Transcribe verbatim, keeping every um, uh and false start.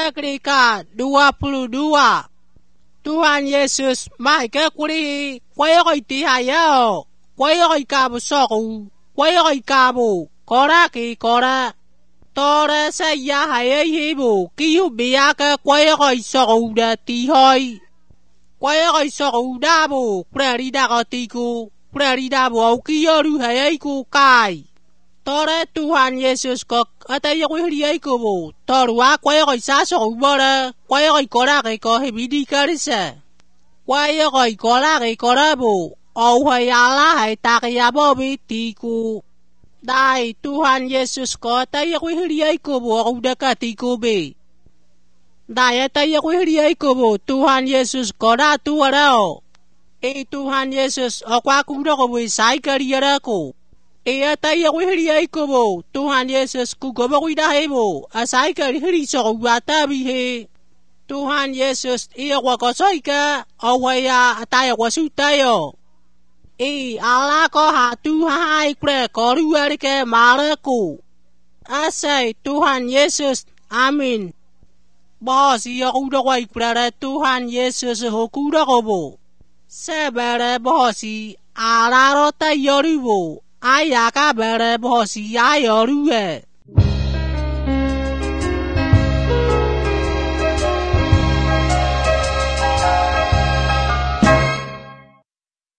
Seketika dua puluh dua. Tuhan Yesus mai ke kuri quay rồi tí hay yo quay rồi cả bộ sọ cụ quay rồi cả bộ có ra kỳ có ra to ra sẽ ya hay ấy hi bộ kêu bia cái quay rồi sọ cụ đã tí hơi quay rồi sọ cụ đã bộ pre đi đã có tí cụ pre đi đã bộ kêu rồi hay ấy cụ cài to ra Tuhan Yesus có ở đây có cái gì ấy cụ bộ to ra quay rồi xa sọ cụ bơ ra quay rồi có ra cái có hay bị đi cái gì sẽ quay rồi có ra cái có ra bộ ông hay Allah hay ta cái ya bộ bị tí cụ đại Tuhan Yesus có tay có cái gì ấy cụ bộ ông đã cả tí cụ bị đại tay có cái gì ấy cụ bộ Tuhan Yesus có ra tu ở đâu e Tuhan Yesus ở qua cũng đâu có bị sai cái gì đó cụ e tay có cái gì ấy cụ bộ Tuhan Yesus cũng có bao nhiêu hay bộ à sai cái gì sao qua ta bị he Tuhan Yesus iya kwa kosoi ka awaya tayo kwa sutayo e ala ko ha tu hai pre ko ruari ke maraku asai Tuhan Yesus amin bos iya kuda kwa iprara Tuhan Yesus hokuda kobo sebere bosi ala rota yoribo ayaka bere bosi ayoruwe